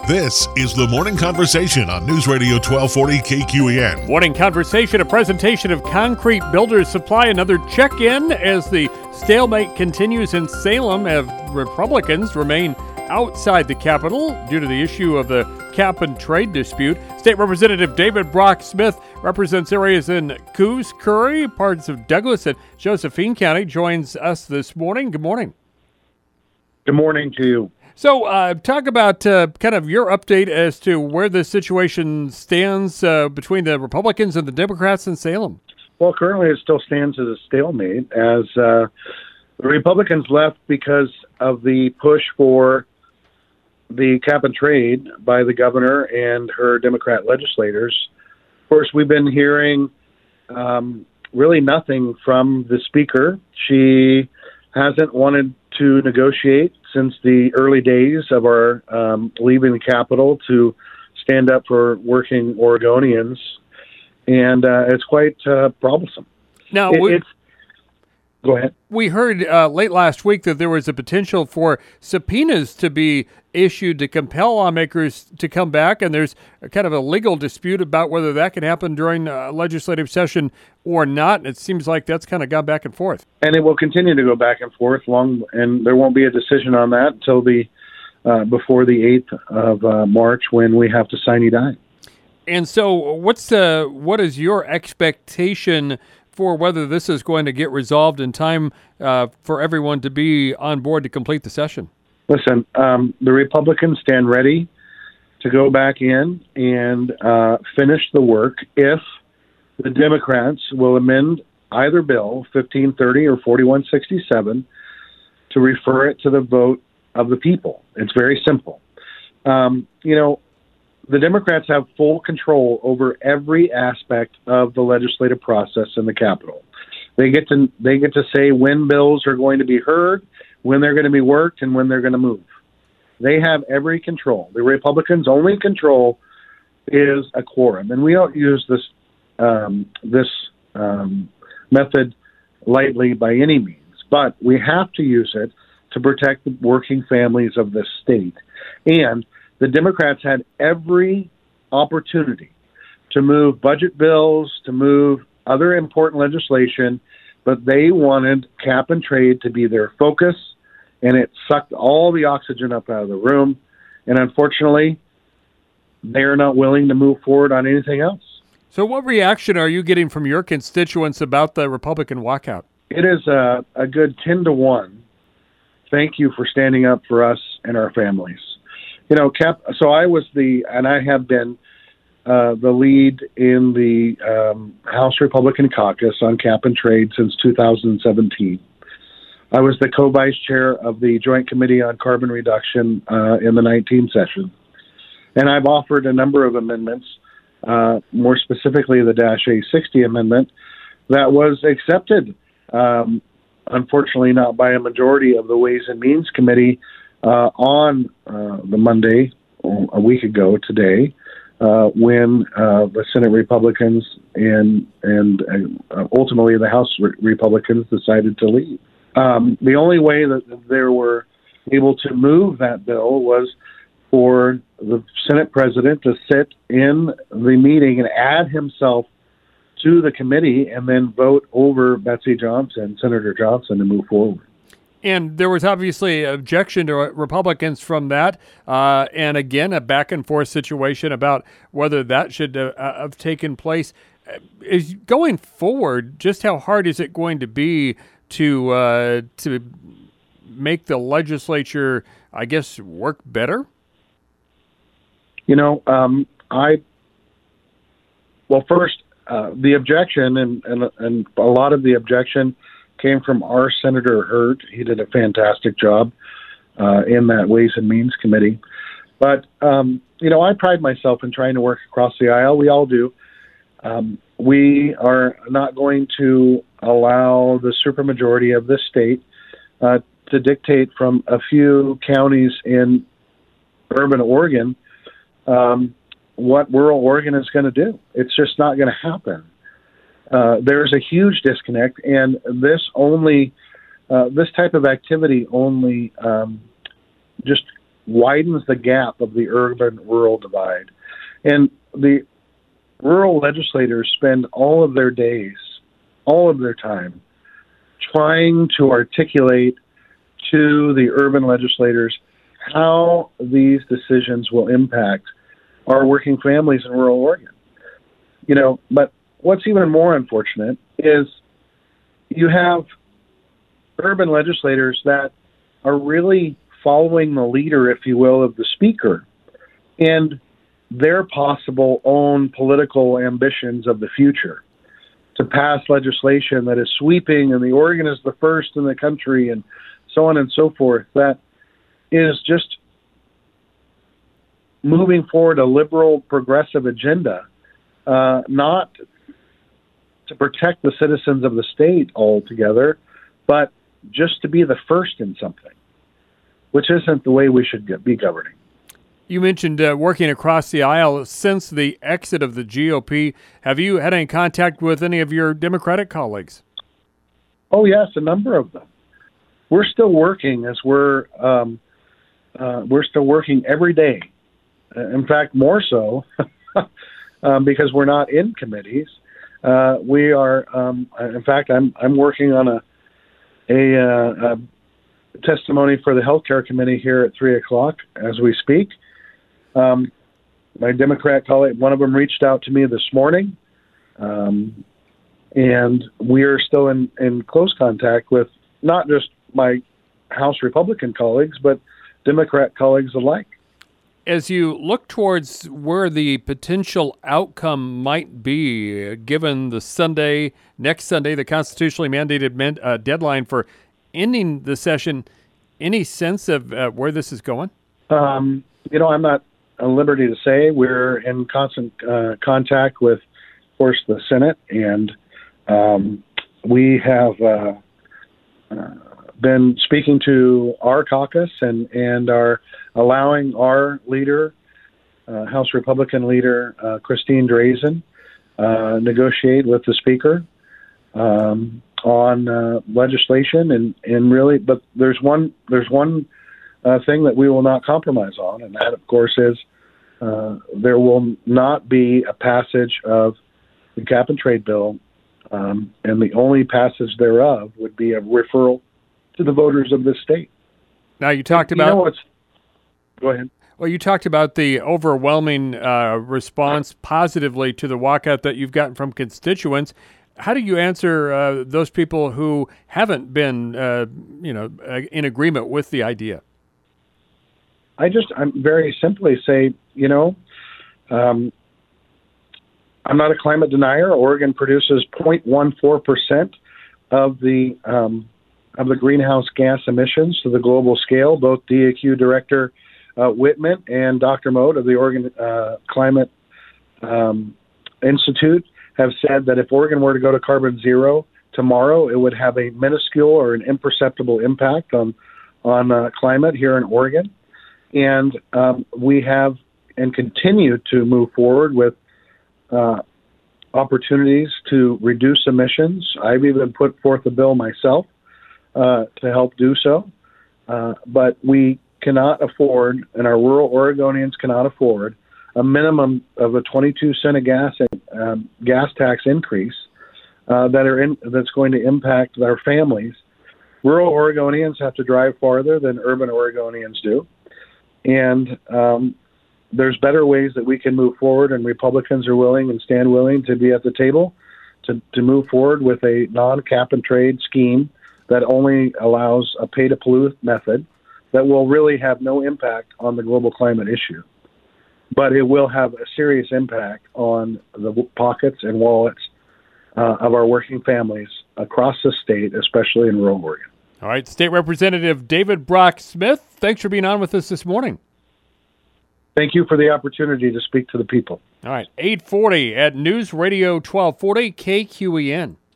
This is the Morning Conversation on News Radio 1240 KQEN. Morning Conversation, a presentation of Concrete Builders Supply. Another check-in as the stalemate continues in Salem as Republicans remain outside the Capitol due to the issue of the cap and trade dispute. State Representative David Brock Smith represents areas in Coos, Curry, parts of Douglas and Josephine County. Joins us this morning. Good morning. Good morning to you. So talk about kind of your update as to where this situation stands between the Republicans and the Democrats in Salem. Well, currently it still stands as a stalemate as the Republicans left because of the push for the cap and trade by the governor and her Democrat legislators. Of course, we've been hearing really nothing from the speaker. She hasn't wanted to negotiate since the early days of our leaving the Capitol to stand up for working Oregonians, and it's quite troublesome. Now, go ahead. We heard late last week that there was a potential for subpoenas to be issued to compel lawmakers to come back, and there's a kind of a legal dispute about whether that can happen during a legislative session or not. It seems like that's kind of gone back and forth. And it will continue to go back and forth and there won't be a decision on that until before the 8th of March when we have to sine die. And so what is your expectation for whether this is going to get resolved in time for everyone to be on board to complete the session? Listen, the Republicans stand ready to go back in and finish the work if the Democrats will amend either bill, 1530 or 4167, to refer it to the vote of the people. It's very simple. The Democrats have full control over every aspect of the legislative process in the Capitol. They get to say when bills are going to be heard, when they're going to be worked, and when they're going to move. They have every control. The Republicans' only control is a quorum, and we don't use this method lightly by any means, but we have to use it to protect the working families of this state. And the Democrats had every opportunity to move budget bills, to move other important legislation, but they wanted cap and trade to be their focus, and it sucked all the oxygen up out of the room. And unfortunately, they're not willing to move forward on anything else. So what reaction are you getting from your constituents about the Republican walkout? It is a good 10-1. Thank you for standing up for us and our families. So I have been the lead in the House Republican caucus on cap and trade since 2017. I was the co-vice chair of the Joint Committee on Carbon Reduction in the 19th session. And I've offered a number of amendments, more specifically the -A60 amendment, that was accepted, unfortunately not by a majority of the Ways and Means Committee on the Monday, a week ago today, when the Senate Republicans and ultimately the House Republicans decided to leave. The only way that they were able to move that bill was for the Senate president to sit in the meeting and add himself to the committee and then vote over Senator Johnson, to move forward. And there was obviously objection to Republicans from that, and again, a back-and-forth situation about whether that should have taken place. Is going forward, just how hard is it going to be to make the legislature, I guess, work better? First, the objection and a lot of the objection came from our Senator Hurt. He did a fantastic job in that Ways and Means Committee. But, I pride myself in trying to work across the aisle. We all do. We are not going to allow the supermajority of this state to dictate from a few counties in urban Oregon what rural Oregon is going to do. It's just not going to happen. There's a huge disconnect, and this type of activity only just widens the gap of the urban-rural divide. And the rural legislators spend all of their days, all of their time, trying to articulate to the urban legislators how these decisions will impact our working families in rural Oregon. But what's even more unfortunate is you have urban legislators that are really following the leader, if you will, of the speaker and their possible own political ambitions of the future to pass legislation that is sweeping and the Oregon is the first in the country and so on and so forth, that is just moving forward a liberal progressive agenda, not to protect the citizens of the state altogether, but just to be the first in something, which isn't the way we should be governing. You mentioned working across the aisle since the exit of the GOP. Have you had any contact with any of your Democratic colleagues? Oh, yes, a number of them. We're still working we're still working every day. In fact, more so because we're not in committees. We are. In fact, I'm working on a testimony for the Healthcare Committee here at 3:00 as we speak. My Democrat colleague, one of them reached out to me this morning, and we are still in close contact with not just my House Republican colleagues, but Democrat colleagues alike. As you look towards where the potential outcome might be, given the next Sunday, the constitutionally mandated deadline for ending the session, any sense of where this is going? I'm not at liberty to say. We're in constant contact with, of course, the Senate, and we have been speaking to our caucus and are allowing our leader, House Republican leader Christine Drazen, negotiate with the Speaker on legislation and really. But there's one thing that we will not compromise on, and that, of course, is there will not be a passage of the cap and trade bill, and the only passage thereof would be a referral to the voters of this state. Now, you talked about... Go ahead. Well, you talked about the overwhelming response positively to the walkout that you've gotten from constituents. How do you answer those people who haven't been, in agreement with the idea? I'm very simply say, I'm not a climate denier. Oregon produces 0.14% of the greenhouse gas emissions to the global scale. Both DAQ Director Whitman and Dr. Mote of the Oregon Climate Institute have said that if Oregon were to go to carbon zero tomorrow, it would have a minuscule or an imperceptible impact on climate here in Oregon. And we have and continue to move forward with opportunities to reduce emissions. I've even put forth a bill myself to help do so. But we cannot afford, and our rural Oregonians cannot afford, a minimum of a 22-cent a gas tax increase that's going to impact our families. Rural Oregonians have to drive farther than urban Oregonians do. And there's better ways that we can move forward, and Republicans are willing and stand willing to be at the table to move forward with a non-cap-and-trade scheme that only allows a pay-to-pollute method that will really have no impact on the global climate issue. But it will have a serious impact on the pockets and wallets of our working families across the state, especially in rural Oregon. All right, State Representative David Brock Smith, thanks for being on with us this morning. Thank you for the opportunity to speak to the people. All right, 8:40 at News Radio 1240 KQEN.